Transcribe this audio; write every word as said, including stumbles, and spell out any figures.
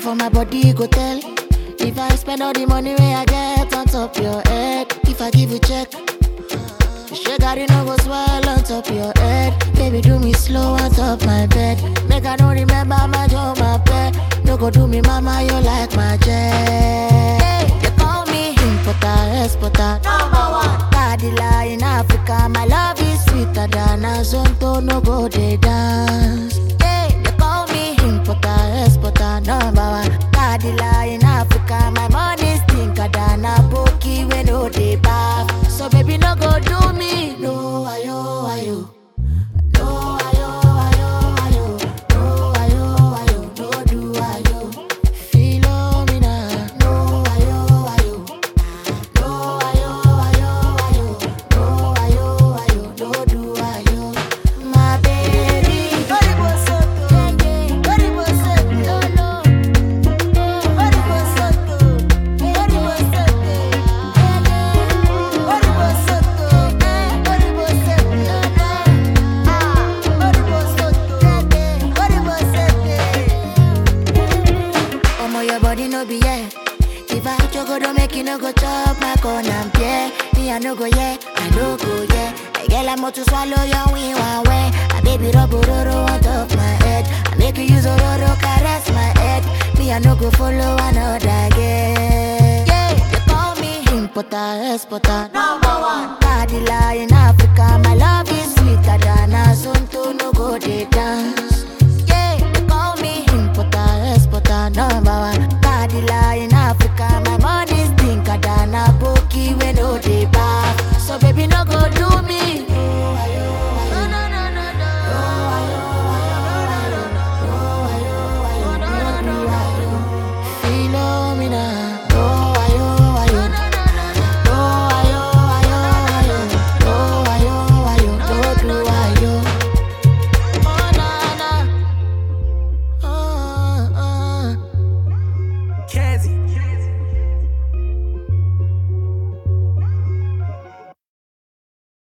for my body, go tell. If I spend all the money where I get on top your head, if I give you check, she got it no go swell on top your head. Baby, do me slow on top my bed. Make I don't remember my job, my pet. No go do me, mama, you like my jet. Hey, you call me importer, exporter, number one. Cadilla in Africa, my love is sweeter than a zonto, no go they dance. Hey, you call me importer, exporter, number one. Cadilla in Africa, my money stinker than a bookie when no they bath. So baby, no go do me, no ayo ayo. No ayo ayo ayo. No ayo ayo. No do ayo. Philomena. No ayo ayo. No ayo ayo ayo. No ayo ayo. No do ayo. My baby. Oribo soto. Oribo soto. No no. Oribo soto. Oribo soto. Oribo soto. Oribo soto. Ah. Oribo soto. Oribo soto. Omo, your body no be yeah. If I choco don't make you no go chop my corn and yeah. Me I no go yeah, I no go yeah. I get like more to swallow your wing one way. I baby rub roro on top my head. I make you use a roro caress my head. Me I no go follow another girl. Yeah, you call me importer, exporter, number one. Cadilla in Africa, my love is sweeter than a zonto, no go dey